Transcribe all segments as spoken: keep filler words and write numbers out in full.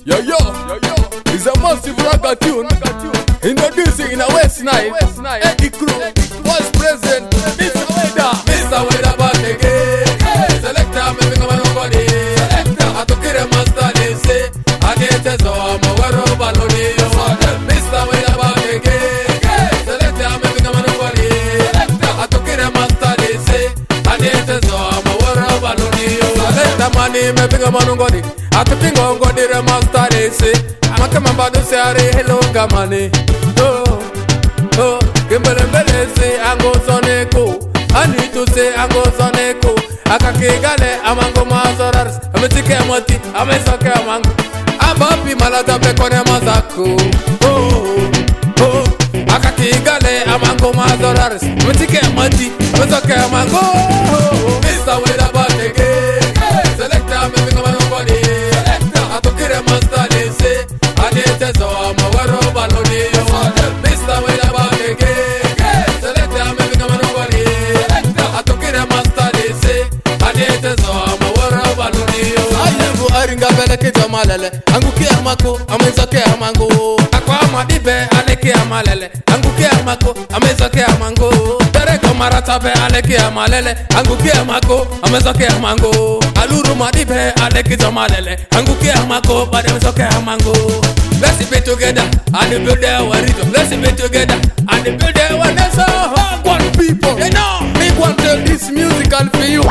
Yo yo, yo yo, it's a massive ragga tune. Introducing in a West Night, Eddie Crew, was present, Mister Weather, Mister Weather back again. Selector, me think I'm nobody. Selector, I took it a master, they say. I get a so I'm a war of Baloni. Mister Weather back again. Selector, me think I'm nobody. Selector, I took it a master, they say. I get a so I'm a war of Baloni. Selector, money, me think I'm nobody. I took it on God, the master, they say. I'm coming back to say, hello, Gamani. Oh, oh, Gimbele Bele say, I go Soneko. I need to say, I go Soneko. I can't get it, I'm a go Mazoras. I'm a chicken moti, I'm a soccer mango. I'm happy, Malata Pecone Mazako. Oh, oh, I can't get it, I'm a go Mazoras. I'm a chicken moti, I'm a soccer mango. Mister Weather back again. Selector, me think I'm nobody. Selector, I took it a master, they say. I need to so I'm a war of Baloni. Mister Weather back again. Selector, me think I'm nobody. I took it a master, they say. I need to so I'm a war of Baloni. I never aringa beleke jamalele. Anguki amako, amezoke amango. Akwa madibe aleke amalele. Anguki amako, amezoke amango. Dereko maratabe aleke amalele. Anguki amako, amezoke amango. Aluru madibe aleke jamalele. Anguki amako, amezoke amango. Let's be together and build their world. Let's be together and build their one. That's all. One people, they know. Make one tell this musical for you.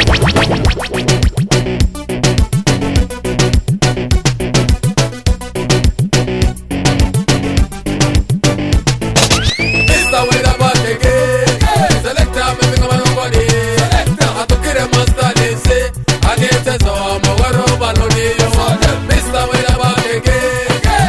Mister Weather back again. Selector, me think I'm nobody. Selector, I took it a master, they say. I need to so I'm a war of Baloni. Mister Weather back again.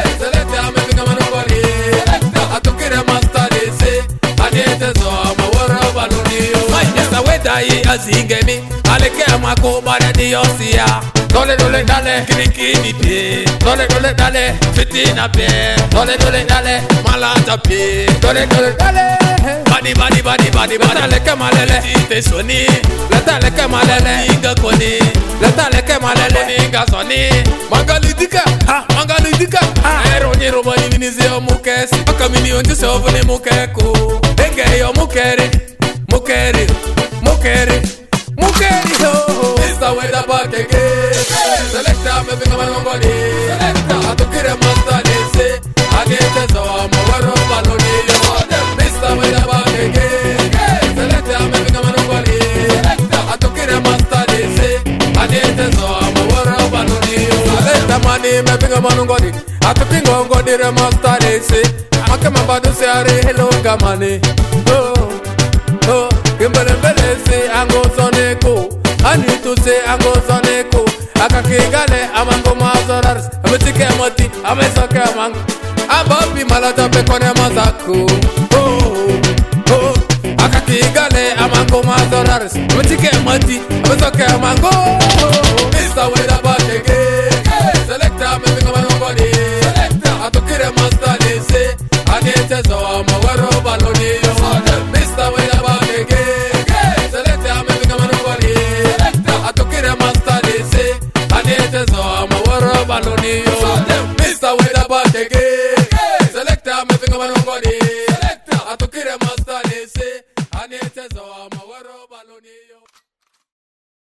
Dai azingemi aleke amako bare di osia dole dole dale kirikini pe dole dole dale fitina pe dole dole dale malata pe dole dole dale badi badi badi badi badi aleke malele te soni leta aleke malele inga koni leta aleke malele inga soni mangali dika ha mangali dika ha ero ni romani ni zio mukesi akamini onje sovne mukeko enge yo mukere mukere Mukeri, Mukeri, ho, Mister Weather back again. Selector, me think I'm nobody. Selector, I took it a master, they say. I get a so I'm a war of Baloni. Mister Weather back again. Selector, me think I'm nobody. Selector, I took it a master, they say. I get a so I'm a war of Baloni. Selector, money, me think I'm nobody. I took it on God, the master, they say. I'm coming back to say, hello, Gamani. Oh, oh. Gimbele Bele say I go Soneko. I need to say I go Soneko. I can't get it, I'm a go Mazoras. I'm a chicken moti, I'm a soccer mango. I'm happy, Malata Pecone Mazako. Oh, oh, I can't get it, I'm a go Mazoras. I'm a chicken moti, I'm a soccer mango.